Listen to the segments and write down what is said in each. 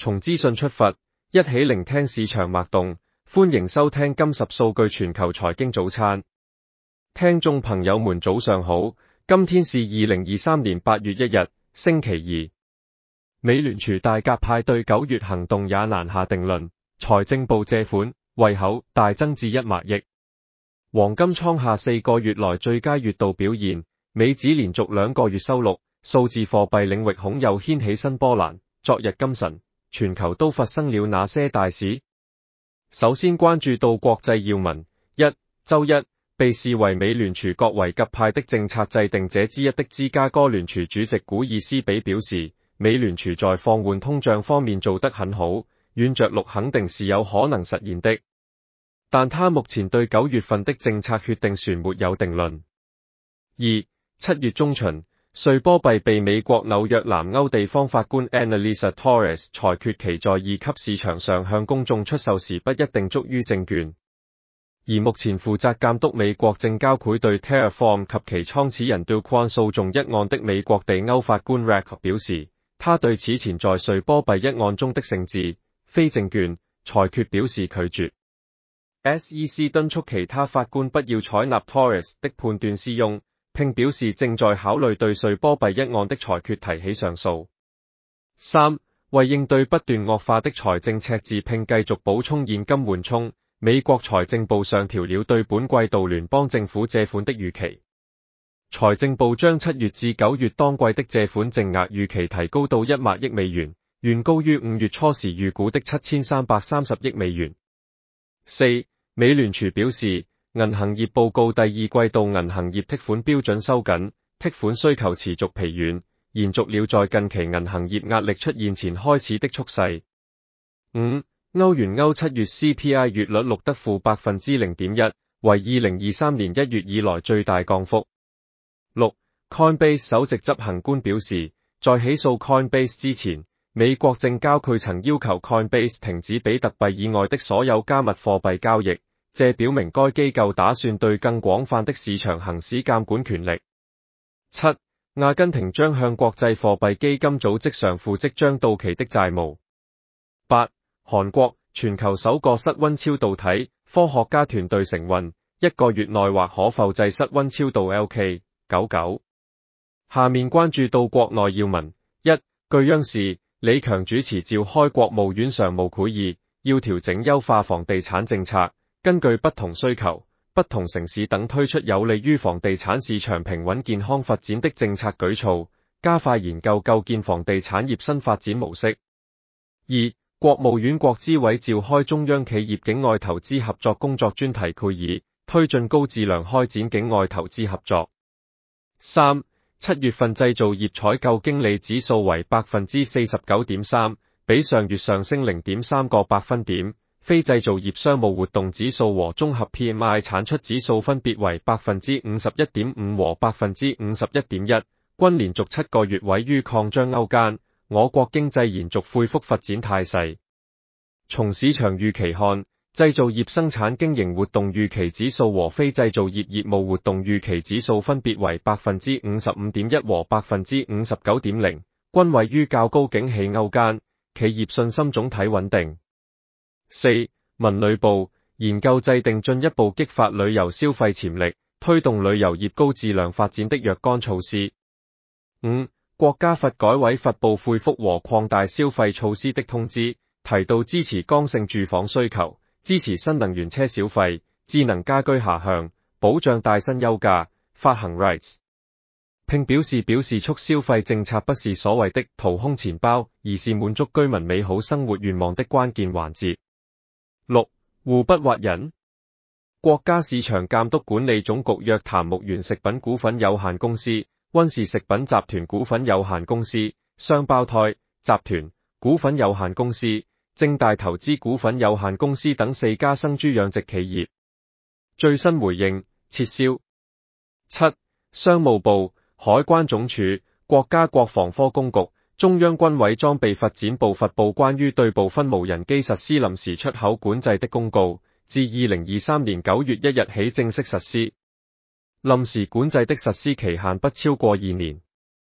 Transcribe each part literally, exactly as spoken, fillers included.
從資訊出發，一起聆聽市場脈動。歡迎收聽金十數據全球財經早餐。聽眾朋友們早上好，今天是二零二三年八月一日，星期二。美聯儲大鴿派對九月行動也難下定論，財政部借款胃口大增至一萬億。黃金創下四個月來最佳月度表現，美指連續兩個月收錄，數字貨幣領域恐又掀起新波瀾。昨日今晨，全球都發生了哪些大事？首先關注到國際要聞。一、周一，被視為美聯儲各為鴿派的政策制定者之一的芝加哥聯儲主席古爾斯比表示，美聯儲在放緩通脹方面做得很好，軟着陸肯定是有可能實現的，但他目前對九月份的政策決定權沒有定論。二、七月中旬，瑞波幣被美國紐約南歐地方法官 Annalisa Torres 裁決其在二級市場上向公眾出售時不一定屬於證券。而目前負責監督美國證交會對 Terraform 及其創始人 Do Kwon訴訟一案的美國地歐法官 Rack 表示，他對此前在瑞波幣一案中的性質非證券裁決表示拒絕。S E C 敦促其他法官不要採納 Torres 的判斷適用，並表示正在考慮對瑞波幣一案的裁決提起上訴。三、為應對不斷惡化的財政赤字並繼續補充現金緩衝，美國財政部上調了對本季度聯邦政府借款的預期。財政部將七月至九月當季的借款淨額預期提高到一萬億美元，遠高於五月初時預估的七千三百三十億美元。四、美聯儲表示，銀行業報告第二季度銀行業貸款標準收緊，貸款需求持續疲軟，延續了在近期銀行業壓力出現前開始的趨勢。五、歐元歐七月 C P I 月率錄得負百分之零點一，為二零二三年一月以來最大降幅。六、Coinbase 首席執行官表示，在起訴 Coinbase 之前，美國證交會曾要求 Coinbase 停止比特幣以外的所有加密貨幣交易。這表明該機構打算對更廣泛的市場行使監管權力。七、阿根廷將向國際貨幣基金組織償付即將到期的債務。八、韓國全球首個室溫超導體科學家團隊承運，一個月內或可否製室溫超導 L K 九九。下面關注到國內要聞。一、據央視，李強主持召開國務院常務會議，要調整優化房地產政策。根據不同需求、不同城市等推出有利於房地產市場平穩健康發展的政策舉措，加快研究構建房地產業新發展模式。二、國務院國資委召開中央企業境外投資合作工作專題會議，推進高質量開展境外投資合作。三、七月份製造業採購經理指數為百分之四十九點三，比上月上升零點三個百分點。非製造業商務活動指數和綜合 P M I 產出指數分別為百分之五十一點五和百分之五十一點一，均連續七個月位於擴張區間，我國經濟延續恢復發展態勢。從市場預期看，製造業生產經營活動預期指數和非製造業業務活動預期指數分別為百分之五十五點一和百分之五十九點零，均位於較高景氣區間，企業信心總體穩定。四、文旅部研究制定進一步激發旅遊消費潛力，推動旅遊業高質量發展的若干措施。五、國家發改委發布恢復和擴大消費措施的通知，提到支持剛性住房需求，支持新能源車消費、智能家居下鄉，保障帶薪休假，發行 rights， 並表示表示促消費政策不是所謂的掏空錢包，而是滿足居民美好生活願望的關鍵環節。六、互不挖人。國家市場監督管理總局約談牧原食品股份有限公司、溫氏食品集團股份有限公司、雙胞胎集團股份有限公司、正大投資股份有限公司等四家生豬養殖企業。最新回應，撤銷。七、商務部、海關總署、國家國防科工局、中央軍委裝備發展部發布關於對部分無人機實施臨時出口管制的公告，自二零二三年九月一日起正式實施。臨時管制的實施期限不超過二年。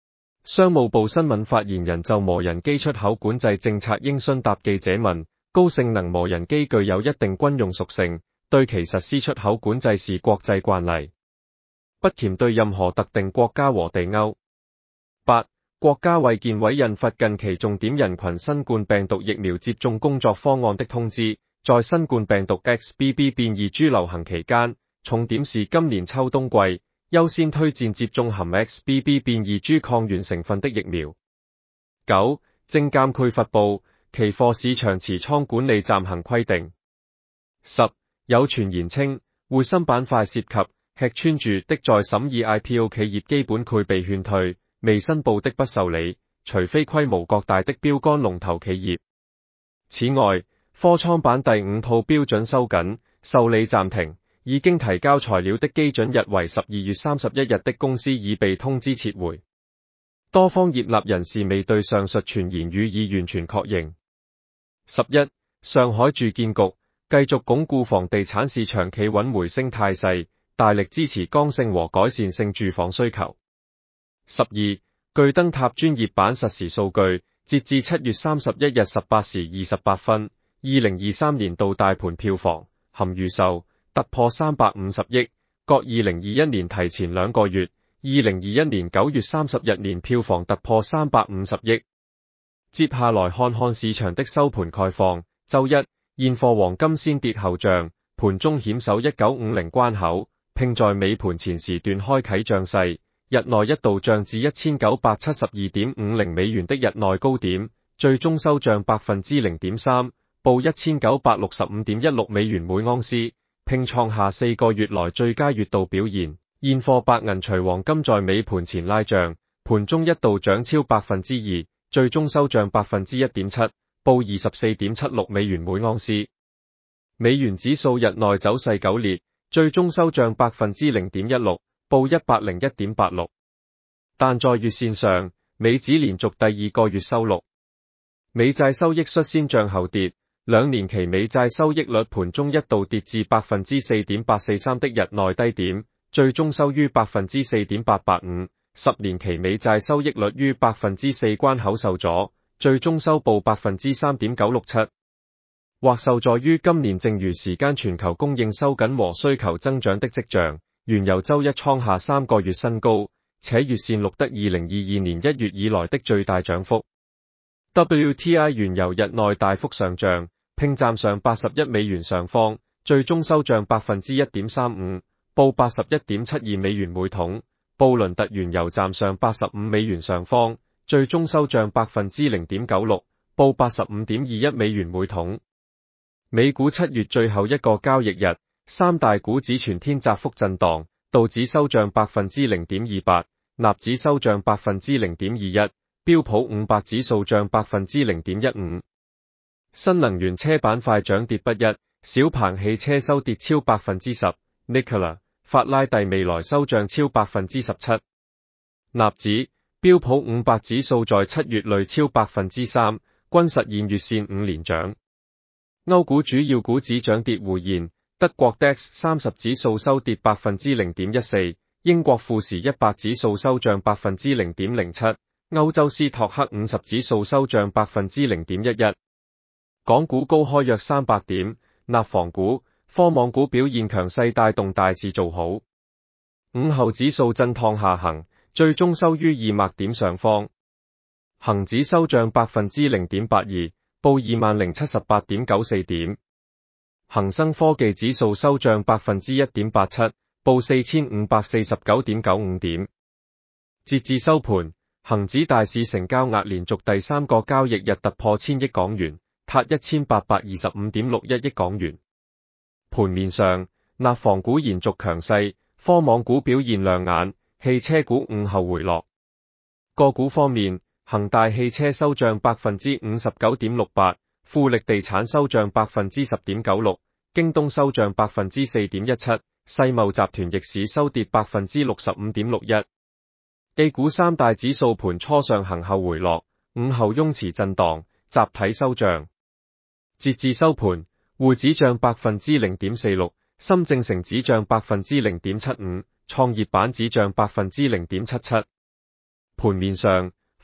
商務部新聞發言人就無人機出口管制政策應詢答記者問，高性能無人機具有一定軍用屬性，對其實施出口管制是國際慣例，不鉗對任何特定國家和地區。八、國家衛健委印發近期重點人群新冠病毒疫苗接種工作方案的通知，在新冠病毒 X B B 變異株流行期間，重點是今年秋冬季優先推薦接種含 X B B 變異株抗原成分的疫苗。九、證監會發布期貨市場持倉管理暫行規定。十、有傳言稱滙深板塊涉及吃穿住的在審議 I P O 企業基本配備勸退，未申報的不受理，除非規模較大的標杆龍頭企業。此外，科創板第五套標準收緊受理暫停，已經提交材料的基準日為十二月三十一日的公司已被通知撤回。多方業內人士未對上述傳言予以完全確認。十一、上海住建局繼續鞏固房地產市場企穩回升態勢，大力支持剛性和改善性住房需求。十二、據燈塔專業版實時數據，截至七月三十一日十八時二十八分，二零二三年度大盤票房含預售突破三百五十億，較二零二一年提前兩個月。二零二一年九月三十日年票房突破三百五十億。接下來看看市場的收盤概況。周一，現貨黃金先跌後漲，盤中險守一九五零關口，並在尾盤前時段開啟漲勢，日內一度漲至一千九百七十二點五零美元的日內高點，最終收漲百分之零點三，報一千九百六十五點一六美元每盎司，並創下四個月來最佳月度表現。現貨白銀隨黃金在尾盤前拉漲，盤中一度漲超百分之二，最終收漲百分之一點七，報二十四點七六美元每盎司。美元指數日內走勢苟烈，最終收漲百分之零點一六，報一百零一點八六。但在月線上，美指連續第二個月收綠，美債收益率先漲後跌，兩年期美債收益率盤中一度跌至百分之四點八四三的日內低點。最終收於百分之四點八八五，十年期美債收益率於百分之四關口受阻，最終收報百分之三點九六七。或受助於今年剩餘時間全球供應收緊和需求增長的跡象，原油周一創下三個月新高，且月線錄得二零二二年一月以來的最大漲幅。W T I 原油日內大幅上漲，並站上八十一美元上方，最終收漲百分之一點三五。報八十一點七二美元每桶，布倫特原油站上八十五美元上方，最終收漲百分之零點九六，報八十五點二一美元每桶。美股七月最後一個交易日，三大股指全天窄幅震盪，道指收漲百分之零點二八，納指收漲百分之零點二一，標普五百指數漲百分之零點一五。新能源車板塊漲跌不一，小鵬汽車收跌超百分之十 ，Nikola。法拉第未來收漲超百分之十七，納指、標普五百指數在七月累超百分之三，均實現月線五連漲。歐股主要股指漲跌互現，德國 D A X 三十指數收跌百分之零點一四，英國富時一百指數收漲百分之零點零七，歐洲斯托克五十指數收漲百分之零點一一。港股高開約三百點，納房股、科網股表現強勢，帶動大市做好。午後指數震盪下行，最終收於二百點上方。恒指收漲百分之零點八二，報二萬零七十八點九四點。恒生科技指數收漲百分之一點八七，報四千五百四十九點九五點。截至收盤，恒指大市成交額連續第三個交易日突破千億港元，達一千八百二十五點六一億港元。盤面上，納房股延續強勢，科網股表現亮眼，汽車股午後回落。個股方面，恒大汽車收漲百分之五十九點六八，富力地產收漲百分之十點九六，京東收漲百分之四點一七，世茂集團逆市收跌百分之六十五點六一。A 股三大指數盤初上行後回落，午後翁持震盪，集體收漲。截至收盤，滙指漲百分之零點四六，深證成指漲百分之零點七五，創業板指漲百分之零點七七。盤面上，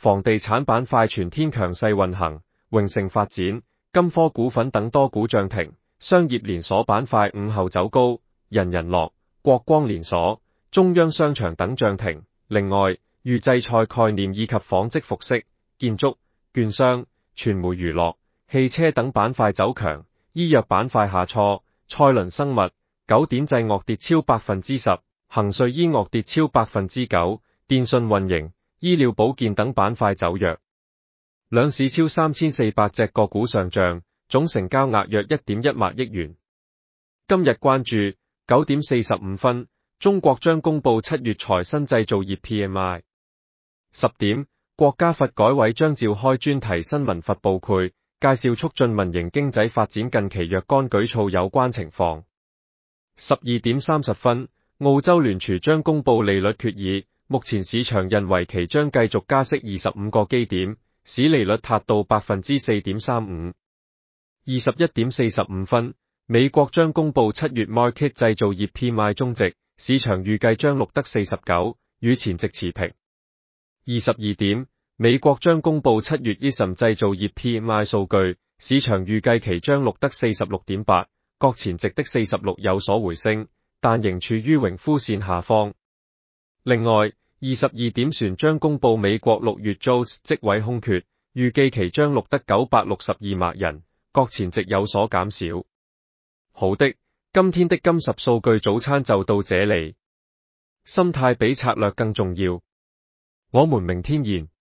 房地產板塊全天強勢運行，榮盛發展、金科股份等多股漲停，商業連鎖板塊午後走高，人人樂、國光連鎖、中央商場等漲停。另外，預製菜概念以及紡織服飾、建築、券商、傳媒娛樂、汽車等板塊走強，醫藥板塊下挫，賽麟生物、九典製藥跌超百分之十，恒瑞醫藥跌超百分之九，電信運營、醫療保健等板塊走弱。兩市超三千四百隻個股上漲，總成交額約一點一萬億元。今日關注九點四十五分，中國將公布七月財新製造業 P M I。十點，國家發改委將召開專題新聞發佈會，介紹促進民營經濟發展近期若干舉措有關情況。十二點三十分，澳洲聯儲將公布利率決議，目前市場認為其將繼續加息二十五個基點，使利率達到百分之四點三五。二十一點四十五分，美國將公布七月 Markit 製造業 P M I 終值，市場預計將錄得四十九，與前值持平。二十二點，美國將公布七月 I S M 製造業 P M I 數據，市場預計其將錄得四十六點八，較前值的四十六有所回升，但仍處於榮枯線下方。另外，二十二點船將公布美國六月 Jobs 職位空缺，預計其將錄得九百六十二萬人，較前值有所減少。好的，今天的金十數據早餐就到這裡。心態比策略更重要。我們明天見。